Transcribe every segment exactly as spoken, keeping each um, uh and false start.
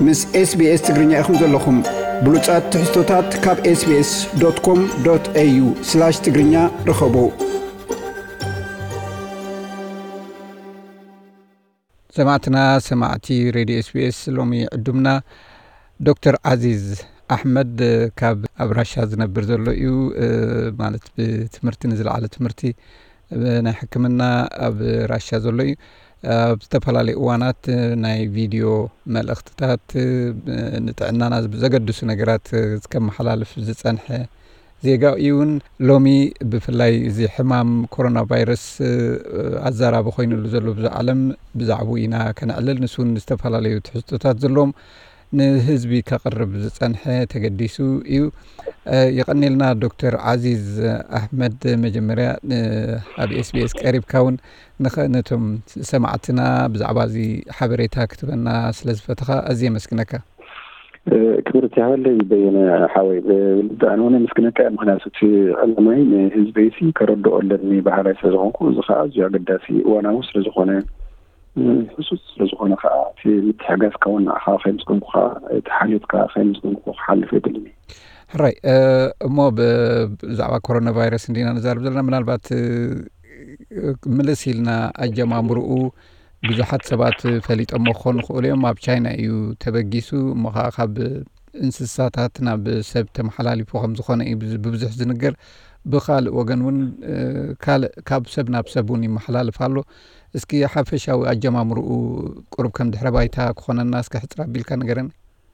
ምስ ኤስ ቢ ኤስ ትግርኛ ኢኹም ዘለኹም ብሉጻት ትሕዝቶታት ካብ ኤስ ቢ ኤስ ዶት ኮም ዶት ኤ ዩ ስላሽ ትግርኛ ረኸቡ። ሰማዕትና ሰማዕቲ ሬድዮ ኤስ ቢ ኤስ ሎሚ ዕዱምና ዶክተር ዓዚዝ ኣሕመድ ካብ ኣብ ራሻ ዝነብር ዘሎ እዩ። ማለት ብትምህርቲ ንዝለዓለ ትምህርቲ ናይ ሕክምና ኣብ ራሻ ዘሎ እዩ። ኣብ ዝተፈላለዩ እዋናት ናይ ቪድዮ መልእኽትታት ንጥዕናና ዘገድሱ ነገራት ዝከመሓላልፍ ዝጸንሐ ዜጋ እዩን ሎሚ ብፍላይ እዚ ሕማም ኮሮና ቫይረስ ኣዛራቢ ኮይኑሉ ዘሎ ብዓለም ብዛዕባ ኢና ከነዕልል ንሱን ዝተፈላለዩ ትሕዝቶታት ዘለዎም ንህዝቢ ከቕርብ ዝጸንሐ ተገዲሱ እዩ። ይቐኒልና ዶክተር ዓዚዝ ኣሕመድ መጀመርያ ኣብ ኤስ ቢ ኤስ ቀሪብካውን ነቶም ሰማዕትና ብዛዕባ እዚ ሓበሬታ ክትበና ስለ ዝፈትኻ ኣዝየ መስግነካ። ክብርቲ ሃለይ በየነ ሓወይ ብልዳን ሆነ መስግነካ ምክንያቱ እቲ ዕላማይ ንህዝበይሲ ከረድኦ ኣለኒ ባህላዊ ስለ ዝኾንኩ እዚ ከዓ ኣዝዩ ኣገዳሲ እዋናዊ ስለ ዝኾነ ሕሱስ ስለ ዝኾነ ከዓ እቲ ምትሕጋዝካ እውን ንዓኻ ከይምስገንኩ ከዓ እቲ ሓልዮትካ ከይምስገንኩ ክሓልፍ የድልኒ። ሕራይ እሞ ብዛዕባ ኮሮና ቫይረስ እንዲና ንዛርብ ዘለና ምናልባት ምልስ ኢልና ኣጀማምርኡ ብዙሓት ሰባት ፈሊጦሞ ክኾኑ ይኽእሉ እዮም። ኣብ ቻይና እዩ ተበጊሱ እሞ ከዓ ካብ እንስሳታት ናብ ሰብ ተመሓላሊፉ ከም ዝኾነ እዩ ብብዙሕ ዝንገር። ብካልእ ወገን እውን ካብ ሰብ ናብ ሰብ እውን ይመሓላልፍ ኣሎ። እስኪ ሓፈሻዊ ኣጀማምርኡ ቁርብ ከም ድሕረ ባይታ ክኾነና እስኪ ሕፅር ኣቢልካ ነገረኒ።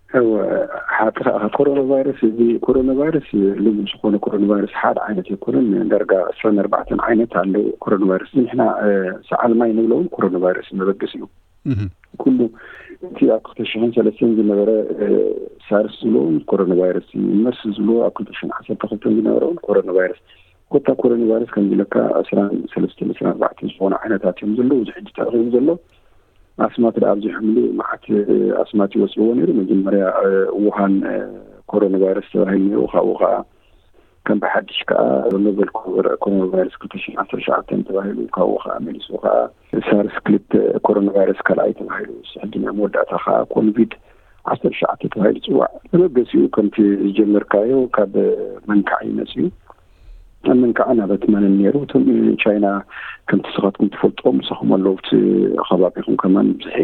ኮሮና ቫይረስ እዚ ኮሮና ቫይረስ ልሙድ ዝኾነ ኮሮና ቫይረስ ሓደ ዓይነት ይኮነን ዳርጋ عشرين أربعة ዓይነት ኣለው። ኮሮና ቫይረስ ንሕና ሰዓልማይ ንብለው ኮሮና ቫይረስ መበገስ እዩ ኩሉ እቲ ኣብ ክልተ ሺህ ወሰላሳ ዝነበረ ሳርስ ዝብለው ኮሮና ቫይረስ መርስ ዝብለው ኣብ ክልተ ሺህ ዓሰርተ ክልተ ዝነበረ ኮሮና ቫይረስ ኮታ ኮሮና ቫይረስ ከም ዝለካ عشرين ثلاثة عشرين أربعة ዝኾነ ዓይነታት እዮም ዘለዉ ዝሕጂ ተረኺቡ ዘሎ ኣስማት ዳብዚ ሕምሉ ማዓት ኣስማት ይወስድዎ ነይሩ። መጀመርያ ውሃን ኮሮና ቫይረስ ተባሂሉ ነይሩ ካብኡ ከዓ ከም ብሓድሽ ከዓ ኖቨል ኮሮና ቫይረስ ክልተ ሺህ ዓሰርተ ሸውዓተ ተባሂሉ ካብኡ ከዓ መሊሱ ከዓ ሳርስ ክልተ ኮሮና ቫይረስ ካልኣይ ተባሂሉ ስሕድና መወዳእታ ከዓ ኮቪድ ዓሰርተ ሸውዓተ ተባሂሉ ፅዋዕ ተበገሲኡ ከምቲ ዝጀመርካዮ ካብ መንካዕ ይመፅኡ أمن كأنا بتمنى نيرو تم تشاينا كم تسقطكم تفلتوا مسخهم الله وت خبابكم كمان بصحي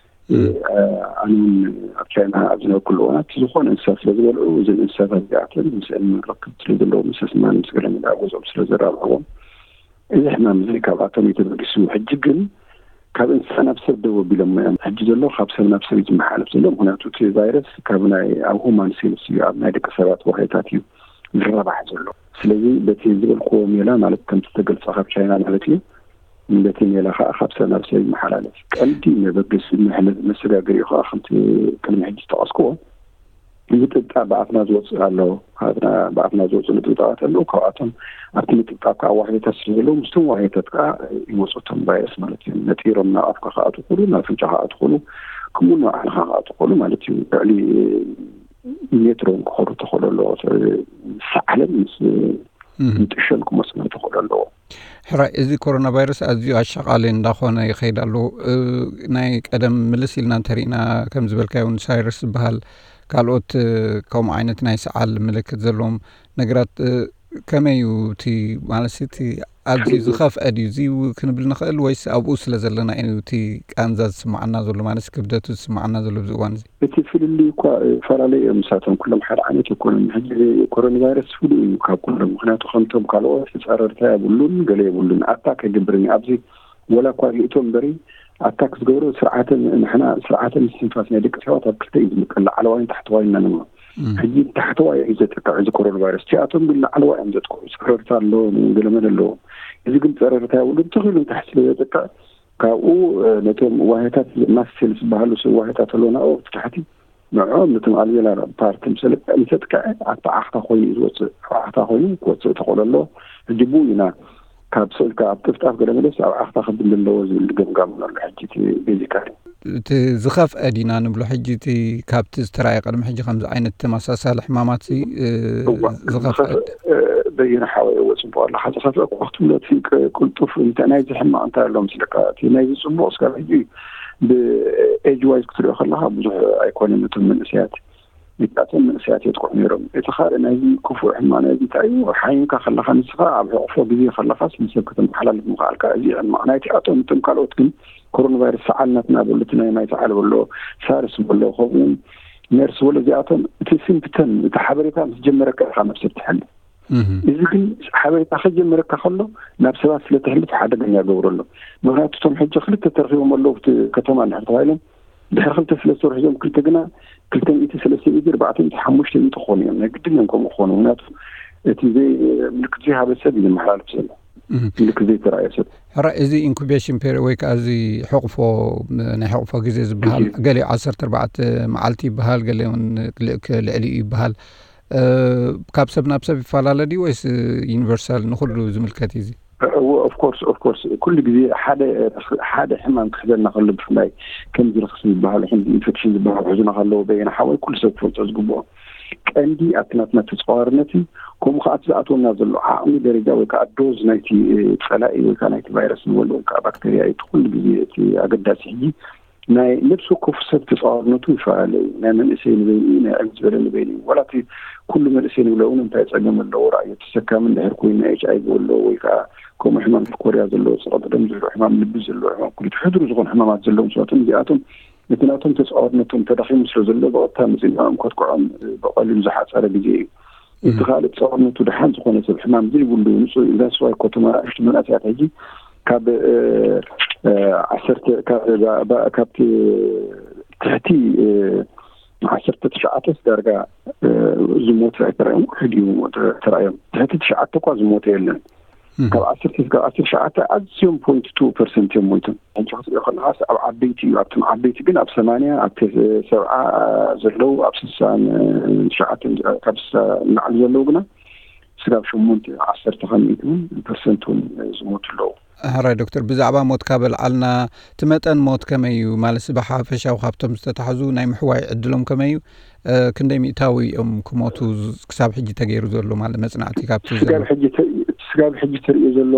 أنا تشاينا أبزنا كل وقت تزخون إنسان لازم ولا زين إنسان هذا مثلا من ركض تلدلو مثلا ما نسقل من أبوز أو مثلا زرع العوام إذا إحنا مزيك عبارة يتبقسوا حججن كاب إنسان نفسه دو بلما حجج الله خابس نفسه يجمع حالة بسلام هنا توتي فيروس كابنا أو هما نسيل سياب نادي كسرات وحيتاتيو الرابع جلو ስለዚህ በቲ ዝብል ቆም ይላ ማለት ከም ተገልጸ ካብ ቻይና ማለት እዩ እንደቲ ይላ خاص ነፍሰ መሐላለፍ ቀልዲ መበገስ መሐለል መስጋገር ይኸ አኽንት ከመ ሕጂ ተዋስኮ ይጥጣ በአፍና ዝወጽ አለው አፍና በአፍና ዝወጽ ልጥጣት አለው ከአቶም አፍቲ ልጥጣ ከዋህየታ ስለለው ሙስተው ዋህየታ ይወጽቶም ቫይረስ ማለት እዩ ነጥሮና አፍካ ካአቱ ሁሉ ናፍንጫ ካአቱ ሁሉ ከሙና አልኻአቱ ሁሉ ማለት እዩ በሊ ሜትሮን ኮሩ ተኸለሎ ሰዓለም እንትሽን ኩመስመ ተኸለሎ ሕራ እዚ ኮሮና ቫይረስ ኣዝዩ ኣሻቃሊ እንዳኾነ ይኸይድ ኣሎ። ናይ ቀደም ምልስ ኢልና እንተሪእና ከም ዝበልካዮን ሳይረስ ዝበሃል ካልኦት ከምኡ ዓይነት ናይ ሰዓል ምልክት ዘለዎም ነገራት ከመይ እቲ ማለት እቲ ኣዝዩ ዝኸፍአ ድዩ እዚ ክንብል ንኽእል ወይስ ኣብኡ ስለ ዘለና እዩ እቲ ቃንዛ ዝስማዓና ዘሎ ማለት ክብደቱ ዝስማዓና ዘሎ ብዝእዋን እዚ እቲ ፍልሊ እኳ ፈላላይ ምሳቶም ኩሎም ሓደ ዓይነት ይኮነን ሕጂ ኮሮና ቫይረስ ፍሉ እዩ ካብ ኩሎም ምክንያቱ ከምቶም ካልኦት ተጻረርታ ያብሉን ገለ ይብሉን ኣታክ ይግብርኒ ኣብዚ ወላ እኳ ይእቶም በሪ ኣታክ ዝገብሩ ስርዓትን ንሕና ስርዓትን ስንፋስ ናይ ደቂ ሰባት ኣብ ክልተ እዩ ዝምቀል ዓለዋይን ታሕተዋይን ነን ሕጂ ታሕተዋይ እዩ ዘጥቃዕ እዚ ኮሮና ቫይረስ ቲኣቶም ግን ዓለዋይ እዮም ዘጥቁ ስረርታ ኣሎ ገለመድ ኣሎ እዚ ግን ፀረርታ ያውሉ ተኽሉን ታሕት ስለዘጥቃዕ ካብኡ ነቶም ዋህታት ማስል ዝበሃሉ ዋህታት ኣለውና ኦ ታሕቲ ንዖም ነቶም ኣልቬላር ፓርት ምሰለቀ ምሰጥቃዕ ኣታ ኣኽታ ኮይኑ ዝወፅእ ኣኽታ ኮይኑ ክወፅእ ተኽእለሎ ሕጂ ቡ ኢና ካብ ሰልካ ኣብ ጥፍጣፍ ገለመለስ ኣብ ኣኽታ ክብል ኣለዎ ዝብል ገምጋም ኣሎ ሕጂ ቤዚካሊ እቲ ዝኸፍአ ዲና ንብሎ ሕጂ እቲ ካብቲ ዝተረኣየ ቅድሚ ሕጂ ከምዚ ዓይነት ተመሳሳሊ ሕማማት ዝኸፍአ በየነ ሓወይ ወፅቦ ኣላ ሓዚ ኸፍአ ወቅቱለት ቅልጡፍ እንታይ ናይ ዝሕማቕ እንታይ ኣሎ ምስለካ እቲ ናይ ዝፅቡቕ እስካብ ሕጂ ብኤጅ ኤጅ ዋይዝ ክትሪኦ ከለካ ብዙሕ ኣይኮነን እቶም መንእሰያት ይጣተን መንእሰያት የጥቆም ነይሮም እቲ ካልእ ናይዚ ክፉዕ ሕማም ናይዚ እንታይ ሓይምካ ከለካ ንስኻ ኣብ ሕቑፎ ግዜ ከለካ ስምሰብ ክትመሓላለፍ ምኽኣልካ እዚ ሕማቅ ናይቲ ኣቶም እቶም ካልኦት ግን ኮሮና ቫይረስ ሰዓልናትና በሎ እቲ ናይ ማይ ሰዓል በሎ ሳርስ በሎ ከምኡውን ነርስ በሎ እዚኣቶም እቲ ሲምፕተም እቲ ሓበሬታ ምስ ጀመረካ ኢኻ ነብሰብ ትሕልፍ እዚ ግን ሓበሬታ ከጀመረካ ከሎ ናብ ሰባት ስለትሕልፍ ሓደገኛ ገብረሎ ምክንያቱ እቶም ሕጂ ክልተ ተረኺቦም ኣለዉ እቲ ከተማ ንድሕር ተባሂሎም ድሕሪ ክልተ ሰለስተ ወርሒ ዞም ክልተ ግና ክልተ ሚእቲ ሰለስተ ሚእቲ ኣርባዕተ ሚእቲ ሓሙሽተ ሚእቲ ክኾኑ እዮም ናይ ግድን እዮም ከምኡ ክኾኑ ምክንያቱ እቲ ዘይ ምልክት ዘይሃበ ሰብ እዩ ዝመሓላለፍ ዘሎ ምልክት ዘይተረኣየ ሰብ ሕራ እዚ ኢንኩቤሽን ፔሪድ ወይ ከዓ እዚ ሕቑፎ ናይ ሕቑፎ ግዜ ዝበሃል ገለ ዓሰርተ ኣርባዕተ መዓልቲ ይበሃል ገለ እውን ልዕሊ ይበሃል ካብ ሰብ ናብ ሰብ ይፈላለ ድዩ ወይስ ዩኒቨርሳል ንኩሉ ዝምልከት እዩ? ኦፍ ኮርስ ኦፍ ኮርስ ኩሉ ግዜ ሓደ ሓደ ሕማም ክሕዘልና ከሎ ብፍላይ ከምዚ ረክሲ ዝበሃል ሕዚ ኢንፌክሽን ዝበሃል ሕዝና ከለዎ በይና ሓወይ ኩሉ ሰብ ክፈልጦ ዝግብኦ ቀንዲ ኣትናትና ተፅዋርነት ከምኡ ከዓ ዝኣትወና ዘሎ ዓቕሚ ደረጃ ወይ ከዓ ዶዝ ናይቲ ፀላኢ ወይ ከዓ ናይቲ ቫይረስ ንበሎ ወይ ከዓ ባክቴርያ እቲ ኩሉ ግዜ እቲ ኣገዳሲ ሕጂ ናይ ነብሲ ወከፍ ሰብ ተፅዋርነቱ ይፈላለዩ ናይ መንእሰይ ንበይኒ ናይ ዕብት ዝበለ ንበይኒ ወላቲ ኩሉ መንእሰይ ንብሎ እውን እንታይ ፀገም ኣለዎ ራእዩ ተሰካሚ እንድሕር ኮይኑ ኤች ኣይ ቪ ኣለዎ ወይ ከዓ ከምኡ ሕማም ኮርያ ዘለዎ ፀቕጢ ደም ዘለዎ ሕማም ልቢ ዘለዎ ሕማም ኩሉ ሕድሩ ዝኾኑ ሕማማት ዘለዎም ሰባትን እዚኣቶም እቲ ናቶም ተፅዋርነቶም ተዳኺሙ ስለ ዘሎ ብቐጥታ መፅኦም ኮትኩዖም ብቐሊሉ ዝሓፀረ ግዜ እዩ እቲ ካልእ ተፅዋርነቱ ድሓን ዝኾነ ሰብ ሕማም ዘይብሉ ንፁህ ዛስዋይ ከተማ እሽቲ መንእሰያት ሕጂ ካብ ዓሰርተ ካብቲ ትሕቲ ዓሰርተ ትሽዓተ ዳርጋ ዝሞት ኣይተረኣዮም ሕጂ ሞት ተረኣዮም ትሕቲ ትሽዓተ እኳ ዝሞት የለን ካብ ዓሰርተ እስካብ ዓሰርተ ትሽዓተ ኣዝዮም ፖይንት ቱ ፐርሰንት እዮም ሞይቶም ሕጂ ክትሪኦ ከለካ ኣብ ዓበይቲ እዩ ኣብቶም ዓበይቲ ግን ኣብ ሰማንያ ኣብ ሰብዓ ዘለው ኣብ ስሳን ትሽዓተ ካብ ስሳ ንላዕሊ ዘለው ግና ስጋብ ሸሞንተ ዓሰርተ ከሚእቲ እውን ፐርሰንት እውን ዝሞቱ ኣለዉ ሕራይ ዶክተር ብዛዕባ ሞት ካበልዓልና እቲ መጠን ሞት ከመይ እዩ ማለት ብሓፈሻዊ ካብቶም ዝተታሕዙ ናይ ምሕዋይ ዕድሎም ከመይ እዩ ክንደይ ሚእታዊ እዮም ክሞቱ ክሳብ ሕጂ ተገይሩ ዘሎ ማለት መፅናዕቲ ካብቲ ስጋብ ሕጂ ስጋብ ሕጂ ትሪኦ ዘሎ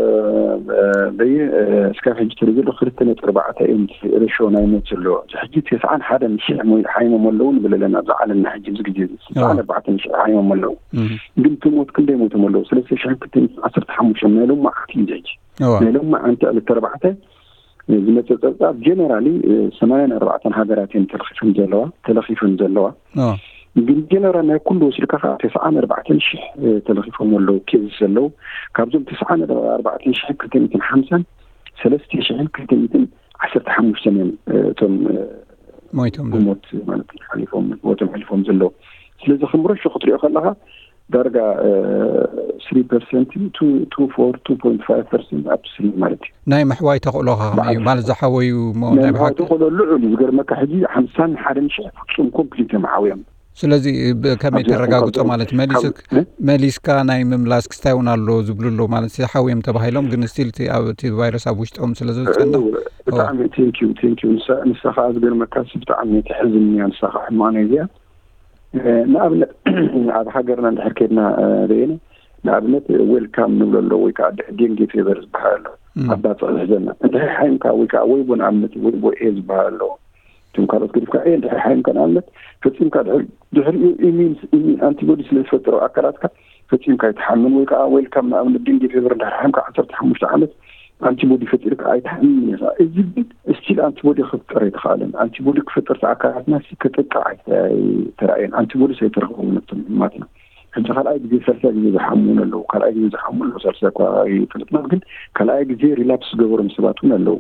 በየ ስጋብ ሕጂ ትሪኦ ዘሎ ክልተ ነጥቢ ኣርባዕተ እዮም ሬሾ ናይ ሞት ዘለዎ ሕጂ ተስዓን ሓደን ሽሕ ሓይሞም ኣለዉ ንብለለና ዝዓለና ሕጂ እዚ ግዜ ተስዓን ኣርባዕተ ሽሕ ሓይሞም ኣለዉ ግን ትሞት ክንደይ ሞቶም ኣለዉ ሰለስተ ሽሕ ክልተ ዓሰርተ ሓሙሽተ ናይ ሎማ ዓቲ እዩ ሕጂ ናይ ሎማ ኣንቲ ዕለት ኣርባዕተ ዝመፀ ፀብፃብ ጀነራሊ ሰማንያን ኣርባዕተን ሃገራት እዮም ተለኺፈን ዘለዋ ተለኺፈን ዘለዋ ግን ጀነራል ናይ ኩሉ ወሲድካ ከዓ ተስዓን ኣርባዕተን ሽሕ ተለኺፎም ኣለዉ ኬዝ ዘለዉ ካብዞም ተስዓን ኣርባዕተን ሽሕ ክልተ ሚእትን ሓምሳን ሰለስተ ሽሕን ክልተ ሚእትን ዓሰርተ ሓሙሽተን እዮም እቶም ሞይቶም ሞት ማለት ሓሊፎም ሞቶም ሓሊፎም ዘለዉ ስለዚ ክምረሾ ክትሪኦ ከለካ ዳርጋ three percent to two point four two point five percent up to three ማለት እዩ ናይ ምሕዋይ ተኽእሎኻ ከመይ እዩ ማለት ዝሓወዩ ናይ ምሕዋይ ተኽእሎ ልዑል ዝገርመካ ሕጂ ሓምሳን ሓደን ሽሕ ፍጹም ኮምፕሊት መዓውዮም ስለዚ ከመይ ተረጋግጾ ማለት መሊስክ መሊስካ ናይ ምምላስ ክስታይ እውን ኣሎ ዝብሉሎ ማለት ሓውዮም ተባሂሎም ግን ስቲል ኣብ እቲ ቫይረስ ኣብ ውሽጦም ስለ ዝፀንሕ ብጣዕሚ ቴንኪዩ ቴንኪዩ ንስኻ ዝገርመካ ብጣዕሚ ትሕዝንያ ንስኻ ሕማቅ ናይ እዚኣ ንኣብነት ኣብ ሃገርና እንድሕር ከይድና በየነ ንኣብነት ዌልካም ንብሎ ኣሎ ወይ ከዓ ዴንጌ ፌቨር ዝበሃል ኣሎ ኣብ ዳፀቕ ዝሕዘና እንድሕር ሓይምካ ወይ ከዓ ወይቦ ንኣብነት ወይቦ ኤ ዝበሃል ኣሎ እቶም ካልኦት ግድፍካ ኤ እንድሕር ሓይምካ ንኣብነት ፈፂምካ ድሕሪኡ ኢሚን ኣንቲቦዲ ስለ ዝፈጥሮ ኣካላትካ ፈፂምካ ይተሓመን ወይ ከዓ ዌልካም ንኣብነት ዴንጌ ፌቨር እንድሕር ሓይምካ ዓሰርተ ሓሙሽተ ዓመት አንቲቦዲ ፈጥርካ ኣይተሓመን ይሳ እዚ ግን ስቲል አንቲቦዲ ክፍጠር ይተኻለን አንቲቦዲ ክፍጠር አካላትና ሲከተቃ ተራእየን አንቲቦዲ ሳይተረኸቡ ነጥም ማለት ነው እንተ ካልአይ ጊዜ ሰርሳ ጊዜ ዝሐሙን አለው ካልአይ ጊዜ ዝሐሙን ነው ሰርሳ ቋይ ፍልጥና ግን ካልአይ ጊዜ ሪላፕስ ገበሩ መስባቱን አለው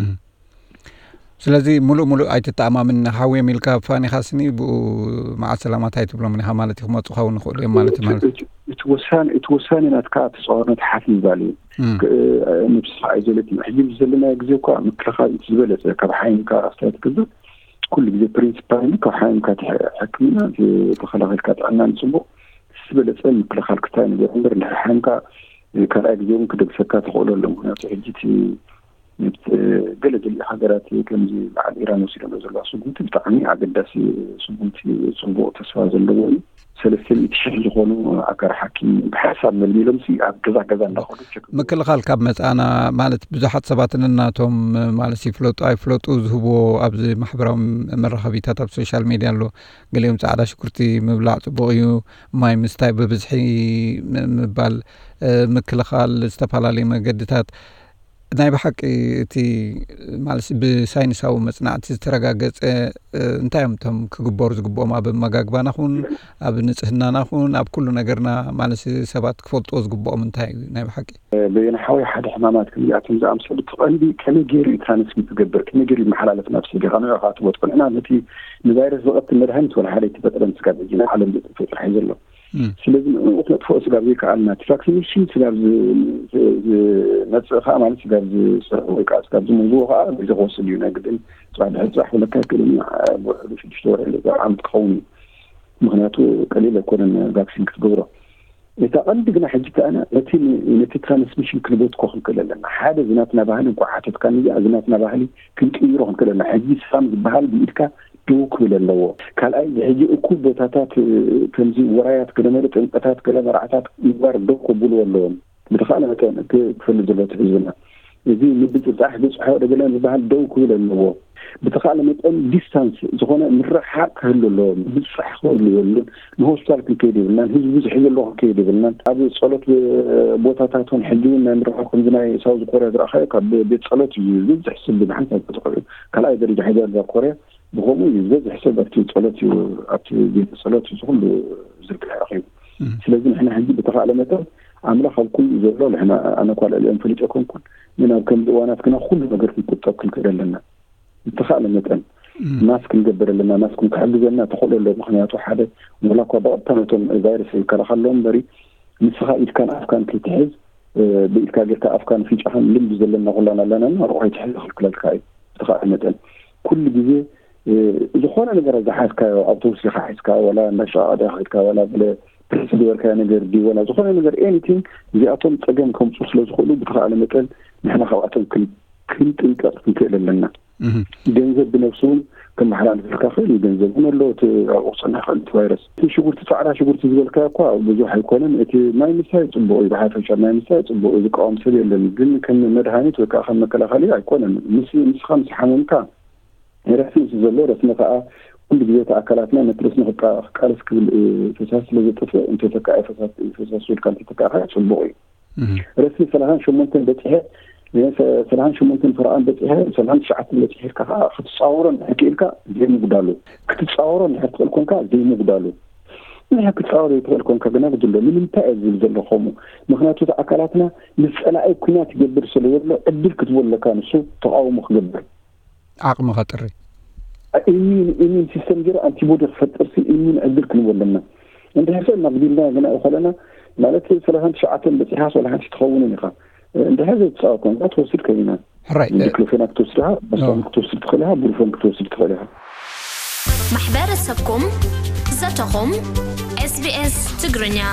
ስለዚህ ሙሉ ሙሉ አይተጣማምን ሐው የሚልካ ፋኒ ኻስኒ ማዓ ሰላማት አይተብሎ ምን ማለት ይመጽ ኻው ንخول ማለት ማለት የተወሰነ የተወሰነ ናትካ ተጻወርነት ሐፊዝ ባሊ ንብስ አይዘለት ህጅም ዘለና ጊዜ ቋ ምክለኻል ዝበለጸ ከሐይንካ አስተያየት ከዘ كل ጊዜ ፕሪንሲፓል ከሐይንካ ተሐክምና ተኸላኸልካ ጣናን ጽቦ ዝበለጸ ምክለኻል ክታይ ነገር እንደ ሐይንካ ካልአይ ጊዜም ከደብሰካ ተቆሎለም ምክንያቱ ህጅቲ قلت الحضارات كمزي بعد إيران وسيرنا زلوا سقوط بتعني عقداسي سقوط سقوط تسواز اللوي سلسلة تشهد خونو أكر حكيم بحسب من الميلمسي كذا كذا نأخذ مكل خال كاب مس أنا مالت بزحت سباتنا الناتهم مالسي فلوت أي فلوت وزهبو أبز محبرهم مرخبيتات على السوشيال ميديا له قال يوم تعالى شكرتي مبلع تبغيو ماي مستاي ببزحي مبال مكل خال استفعل ما قدتات ناي بحقي تي مالس بساينساو مصنعتي ترغاغص انتايم تم كغبور زغبو ما بمغاغبانا خون اب نصحنانا خون اب كل نغرنا مالس سبات كفلطو زغبو منتاي ناي بحقي بين حوي حد حمامات كلياتهم زعم سبت قلبي كم جيري كانت بتجبر كم جيري محلالة نفسي غانا خاطبت كل انا نتي الفيروس وقت المرهمت ولا حالتي بدل تسكب جينا على في الحيز الله ስለዚህ ወጥቶ ፎስ ጋር ይካልና ትራክሽን ስለዚህ ነጽኻ ማለት ስለዚህ ወይ ካስ ጋር ዝሙዙ ها بيزغوس اليونايتد صعد صح ولا كلمه في الشهور اللي عم تخون مغنياتو قليل يكون فاكسين كتبره اذا عندنا حجه انا التي التي ترانسميشن كنبوت كوخ كلنا حاجه زناتنا ባህል እንኳን حاجه كان زناتنا ባህል كنقيرهم كلنا حجي سام ባህል بيدكا دوك ولا كالاي يجي اكو بوتاتات كنزي ورايات كلمات انقطات كلمرعتات يوار دوك بول ولون بتخاله مكان كفل جلات حزبنا يجي مبد صح بصح دغلا بحال دوك ولا بتخاله مكان ديستانس زغونه مرحق كله بصح خول يولن الهوستال كيدي بلان هزب زحي له كيدي بلان ابي صلاه بوتاتاتون حدونا نروحكم زناي ساوز كوريا دراخه بيت صلاه يزيد تحسب بحال تقول كالاي درجه حدا كوريا بغمو يزيد حساب أكتو صلاتي وأكتو بيت صلاتي وصغل زرق الحقيقي سلازم احنا هندي بتفاعل متى عملا خلقون زرال احنا أنا قال اليوم فليت أكون كون منا كم دوانات كنا كل مقر في كتاب كل كده لنا بتفاعل متى ناس كن جبر لنا ناس كن كحل لنا تقول له مخنيات وحدة ولا قضاء تنتم الفيروس كلا خلهم بري نسخة إذا كان أفكان كتحز بإذا كان أفكان في جهان لم يزلنا غلنا لنا نروح يتحل كل الكاي بتفاعل متى كل جزء زخونه ነገር زحاسካ አውቶቡስ ይخحስካ ولا نشاء داخلك ولا بلا بريسيدور كان ነገር دي ولا زخونه ነገር anything ዚአቶም ፀገም ከምፁ ስለዝخلو بتخاله መጠን نحن خوااتهم كل كل ጥንቀት እንከለለና ገንዘብ بنفسهم كما حلال في الكافي ገንዘብ ነው ወصلنا خلت فيروس ሽጉርት ጻዕራ ሽጉርት ዝብልካ እኮ ብዙ አይኮንም እቲ ማይ ምሳይ ጽቦ ይባሃፈሻ ማይ ምሳይ ጽቦ ዝቃውም ሰብ የለን ግን ከም መድሃኒት ወይ ካኸ መከላኸሊ አይኮንም ምስ ምስ خمس حمامካ رسمي زلوا رسمي فا كل جزء أكلاتنا نترسم حتى كارس كل فساس اللي تطلع أنت تكاء فساس فساس شو كان تكاء شو البوي رسمي سلهان شو ممكن بتحه يعني سلهان شو ممكن فرقان بتحه سلهان شعت اللي تحه كها ختصورا حكيلك زي مقدالو كتصورا حتى لكم كا زي مقدالو ما كتصور يتقولكم كبنا بدل من انتاز زل خمو مخناتو أكلاتنا مسألة أي كنا تجبر سلوى أدير كتبول لك كان شو تقاوم مخبر عقم خطري إيمين إيمين سيستم جرا أنتي بودر فتر في إيمين أدرك نولنا عند هذا ما بدي الله جنا أخلنا ما لا تسلهم شعاتن بتحاس ولا حد تخون نقا عند هذا تساقون لا توصل كلنا حري ديكلوفينك توصلها بس ما توصل تدخلها بورفونك توصل تدخلها محبر السبكم زتهم إس بي إس تجرنيا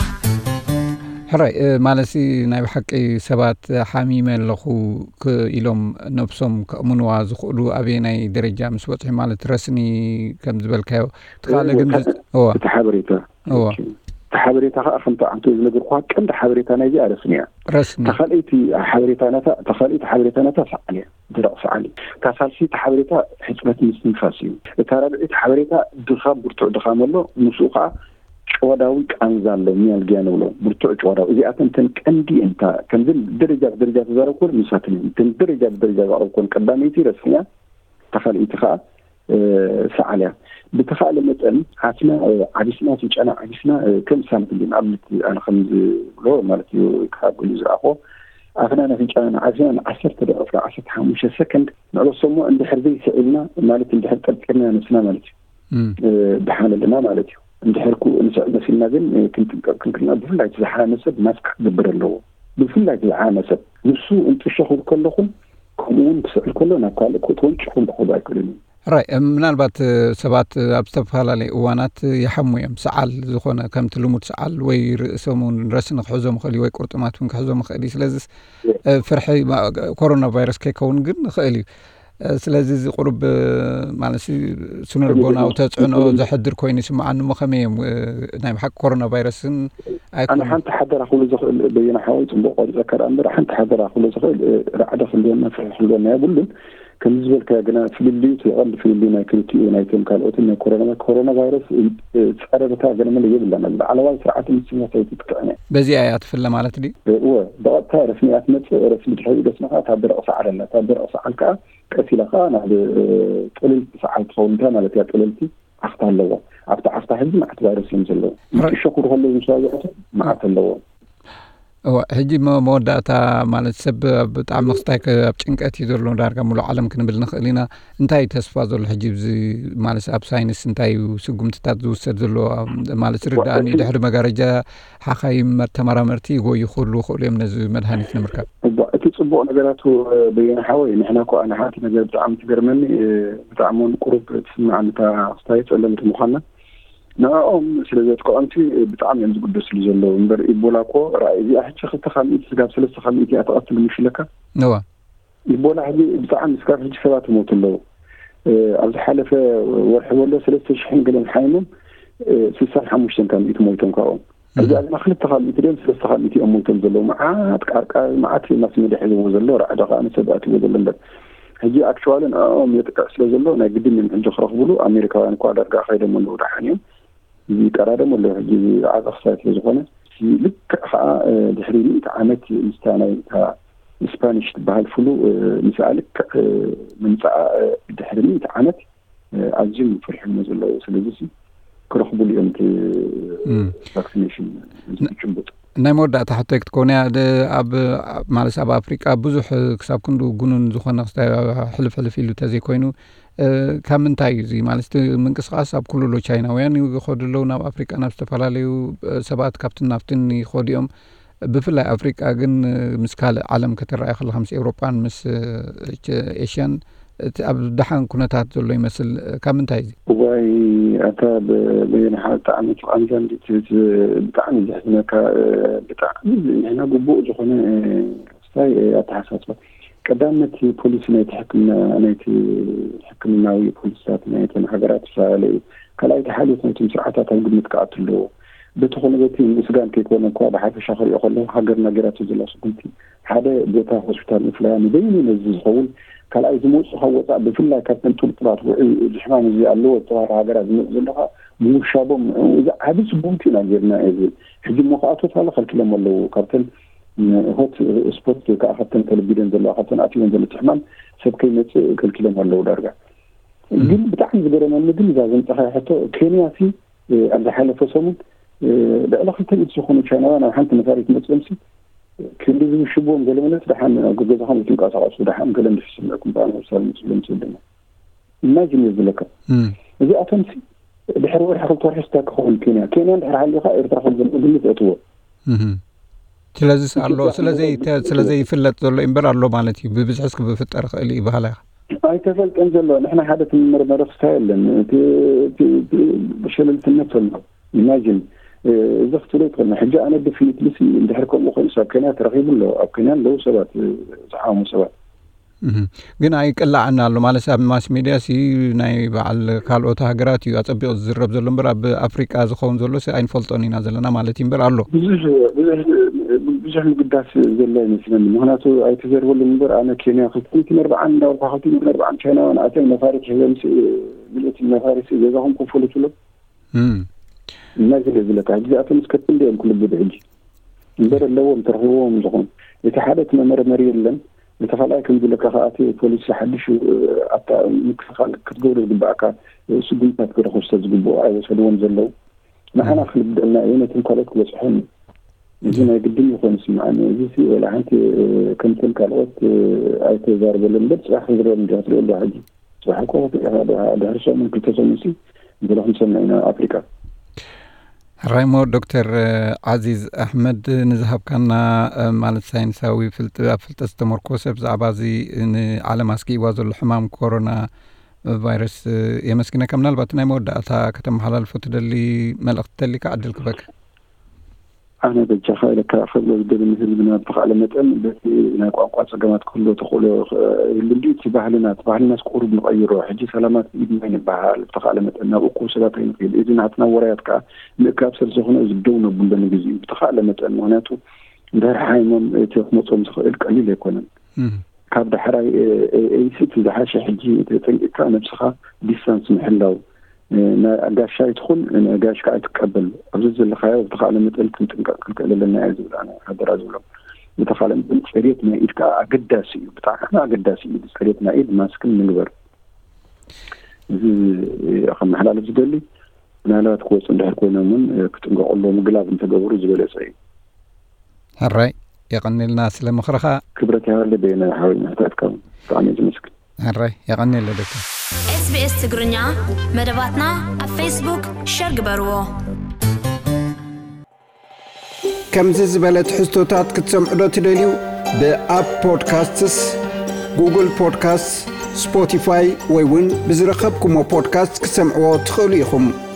حري مالسي ناي بحقي سبات حميمه لخو كإلهم نفسهم كأمنوا زخلو أبيناي درجة مسوط حمالة رسني كم زبالكاو تخالق جمز هو تحابريتا هو تحابريتا أخنت عنتو زلقر خواه كم تحابريتا نايجي رسنيا رسني تخليتي حابريتا نتا تخليتي حابريتا نتا فعليا درأس علي تخليتي حابريتا حسبت مسلم فاسيو ترابعي حابريتا دخام برتع دخام الله مسوقع وداوي أنزل ميال جانولو برتوع وداو إذا أنتن كندي أنت كنزل درجة درجة زارو كل مساتين أنت درجة درجة زارو كل قداميتي رسميا تخال إتخاء أه سعاليا بتخال مثلا عشنا عجسنا تيج أنا عجسنا كم سنة اللي قبلت أنا خمس لو مالتي كاب الإزراقو أخنا أنا فيش أنا عشنا عشرة دقائق عشرة حموشة سكند نقول صمو عند حربي سئلنا مالتي عند حربي كنا نسنا مالتي أه بحال لنا مالتي እንደህርኩ እንሰዓልና ግን كنت كنت بفلا يتزحامسب ماسك دبر له بفلا يتزحامسب نسو انت شخو كلكم كمون تسأل كلنا قال كنت وانشكم بخضاء كلنا راي ምናልባት ሰባት ኣብ ዝተፈላለዩ እዋናት ይሐሙዮም ሰዓል ዝኾነ ከም ትልሙድ ሰዓል ወይ ርእሶምን ረስን ክሕዞም ክእሊ ወይ ቁርጥማትን ክሕዞም ክእሊ ስለዚ ፍርሒ ኮሮና ቫይረስ ከይከውን ግን ክእሊ ስለዚ ዝቁርብ ማለት ስነልቦናዊ ተጽዕኖ ዘሕድር ኮይኑ ይስምዓኒ መኸመዮም ናይ ሓቂ ኮሮና ቫይረስን ኣይኮነ ሓንቲ ሓደራ ኩሉ ዝኽእል በየና ሓወይ ጽቡቕ ዘከር ኣምበር ሓንቲ ሓደራ ኩሉ ዝኽእል ራዕዳ ክልልና ፍርሒ ክልልና ይብሉን كم زبل كأجنا في اللي تغلب في اللي ما كنتي ونايتم كالوتنا كورونا كورونا فيروس سعرتها جنا من يجيب لنا على واي ساعات السنة تتكلم بزي آيات في اللي مالت دي هو ضغط تعرف مئات متر رسم الحدود اسمها تعبر أصع على تعبر أصع على كا كسيلة خانة تقلل ساعات خون كان على تيات قللتي أخطأ اللوا أفتح أفتح هذي مع فيروس ينزلوا الشكر هو اللي مشاهده مع اللوا هو هجي موداتا ማለት ሰብ በጣም መክስታይከ ኣብ ጭንቀት ይዘሎ ዳርጋ ሙሉ ዓለም ክንብል ንኽእሊና እንታይ ተስፋ ዘሎ ሕጂ ብዚ ማለት ኣብ ሳይንስ እንታይ ስጉምትታት ዝውሰድ ዘሎ ማለት ርዳእኒ ድሕሪ መጋረጃ ሓኻይ ተመራመርቲ ይጎይ ይኽእሉ ክእሉ እዮም ነዚ መድሃኒት ንምርካብ እቲ ጽቡቕ ነገራቱ በየና ሓወይ ንሕና እኮ ኣነ ሓንቲ ነገር ብጣዕሚ ትገርመኒ ብጣዕሚ ቁሩብ ትስምዓኒ እታ ክስታይ ፀለምቲ ምዃና نعم سلزت قامتي بتعامل يمز قدس لجلو مبر إيبولا كو رأي أحد شخص تخميت سجاب سلسة خميتي أتأصل مشلكة نوا إيبولا هذه بتعامل سكاب هيج فلات موت له على حالة في والحوالة سلسة شحن قلنا حيمم في الصحة مش كان يتموتون كأون إذا أنا خلت تخميت اليوم سلسة خميتي أموتون زلو معات كارك معات في ناس مدح زلو رأي دقة أنا سبعتي وزلو هجي أكشوالا أم يتكسل زلو نقدم من عند خرف بلو أمريكا أنا قادر قاعدة من ورحانيم يقررهم ولا يجي عاقف ساعات لزخنة لك دحريني تعامت مستاني ها إسبانيش بهالفلو مسألك من ساعة دحريني تعامت عجيم فرح المزل سلزسي كرخبوا اليوم ت vaccination جنبت ናይ መወዳእታ ሕቶ ክትኮነ ኣብ ማለት ኣብ ኣፍሪቃ ብዙሕ ክሳብ ክንዱ ጉኑን ዝኾነ ሕልፍ ሕልፍ ኢሉ ተዘይኮይኑ ካብ ምንታይ እዩ ማለት ምንቅስቃስ ኣብ ኩሉ ቻይናውያን ይኸዱ ኣለዉ ናብ ኣፍሪቃ ናብ ዝተፈላለዩ ሰባት ካብትን ናፍትን ይኸዱ እዮም ብፍላይ ኣፍሪቃ ግን ምስ ካልእ ዓለም ከተረኣየ ከለካ ምስ ኤውሮጳን ምስ ኤሽያን ኣብ ደሓን ኩነታት ዘሎ ይመስል ካብ ምንታይ እዩ ወይ ኣታ በየና ሓታ ዓመት ኣንዛን ብጣዕሚ ዝሕዝነካ ብጣዕሚ ንሕና ግቡእ ዝኾነ ስታይ ኣተሓሳስባ ቀዳመት ፖሊስ ናይቲ ሕክምና ናይቲ ሕክምናዊ ፖሊሳት ናይተን ሃገራት ዝተፈላለዩ ካልኣይቲ ሓሊት ናይቶም ስርዓታት ኣብ ግምት ከኣቱ ኣለዎ በቲ ኾነ በቲ ምስጋን ከይኮነ እኳ ብሓፈሻ ክሪኦ ከለኹ ሃገርና ገይራቶ ዘላ ስጉምቲ ሓደ ቦታ ሆስፒታል ምፍላያ ንበይኑ ነዚ ዝኸውን ካልኣይ ዝመፁ ካብ ወፃእ ብፍላይ ካብተን ጡልጡላት ውዕይ ዝሕማም እዚ ኣለዎ ዝተባሃለ ሃገራት ዝመፁ ዘለካ ምውሻቦም እዚ ዓብ ስጉምቲ ኢና ጌርና እዚ ሕጂ እሞ ከኣቶት ሃለ ከልኪሎም ኣለዉ ካብተን ሆት ስፖርት ከዓ ካብተን ተለቢደን ዘለዋ ካብተን ኣትዮም ዘሎ ሕማም ሰብ ከይመፅእ ከልኪሎም ኣለዉ ዳርጋ ግን ብጣዕሚ ዝገረመኒ ግን እዛ ዘምፀኻ ሕቶ ኬንያሲ ኣብ ዝሓለፈ ሰሙን ልዕሊ ክልተ ሚእቲ ዝኾኑ ቻይናውያን ኣብ ሓንቲ ነፋሪት መፅኦም ሲ كل ذي شبوهم قالوا لنا دحين جوزها هم يتنقص على صوت دحين قالوا لنا في سمعكم بعد وصل مسلم سلمنا ما جني ذلك إذا أتمسي بحر ورح خلط ورح استاك خون كينيا كينيا بحر على خير تأخذ بالقلة أطول سلازي الله سلازي سلازي فلت ولا إمبر الله مالتي ببزحسك بفتر اللي بهلا أي تفلت أنزل نحن حدث من مرمر ستايل لأن ت ت بشلل النفس imagine إذا اختلط قلنا حاجة أنا دفنت لسي اللي حركوا مخلصة كانت رغيب له أو كان له سبات زعام سبات. ግን ኣይቀላዕና ኣሎ ማለት ኣብ ማስ ሚድያ ሲ ናይ በዓል ካልኦት ሃገራት እዩ ኣፀቢቑ ዝዝረብ ዘሎ እምበር ኣብ ኣፍሪቃ ዝኸውን ዘሎ ሲ ኣይንፈልጦን ኢና ዘለና ማለት እዩ እምበር ኣሎ ብዙሕ ብዙሕ ምግዳስ ዘሎ ይመስለኒ ምክንያቱ ኣይተዘርበሉ እምበር ኣነ ኬንያ ክልተ ኣርባዓን እንዳወርካ ክልተ ኣርባዓን ቻይናውያን ኣትዮም ነፋሪት ሒዞም ብልእቲ ነፋሪት ገዛኹም ክፈሉ ትብሎም نازل لك عجزة أتمس كتن لهم كل بدعج نبر اللوم ترهوهم زخون يتحدث من مرمري لهم يتخلق يقول لك خاطي بوليس حدش أتا مكفخال كتقول بالبعكة سجون تذكر خصوصا زبوا أي سلوان زلوا ما أنا خلي بدنا هنا تنقلك وصحن يجينا يقدم يكون سمعنا يجي ولا أنت كم تنقلت أي تزار ولا بس آخر يوم جات له ولا حاجة صح كوه هذا هذا هرشة من كل تسميسي بلهم سمعنا أفريقيا رايمو دكتور عزيز أحمد نذهب كان مال ساينساوي في التفلت استمركوس بزعبازي على ماسكي وازل الحمام كورونا ቫይረስ የመስኪና ከምናልባት ናይ መወዳእታ ከተመሓላልፎ ትደሊ መልእክት ተልካ ዕድል ክበክ أنا بجاخ لك خبر بدل مثل بنا بتقال متن بس نقاط صجمات كله تقول اللي تبهلنا تبهلنا سكور بنغيره حجي سلامات إيدنا بحال بتقال متن أقوى سلاتين في الإذن عتنا ورايتك مكابسر زخنا زدونا بندن جزء بتقال متن مهناتو ده حيمم تخمصهم القليل يكون كابد حراي أي ست ده حاجة حجي كان بسخا ديستانس محلاو نا أجاش يدخل أنا أجاش قاعد أتقبل أبزز اللي خير بتخيل مثل كنت كل اللي أنا عايزه أنا هذا رازوله بتخيل سريت ما إيدك أقداسي بتاعنا أقداسي سريت ما إيد ماسك من الجبر أخم حلال زبالي أنا لا تقوس عند هالكونا من كنت نقول له مقلاب أنت جبر زبالي سعيد هالرأي يقني الناس لمخرخة كبرتها اللي بين حاول نحتاجكم طعمي زمسك هالرأي يقني اللي دكتور إس بي إس تقرنيا مدباتنا على فيسبوك شرق برو كم زبالة حستوتات كتسمعوا تدليو بأب بودكاستس جوجل بودكاست سبوتيفاي ويون بزرخبكم بودكاست كتسمعوا تخليكم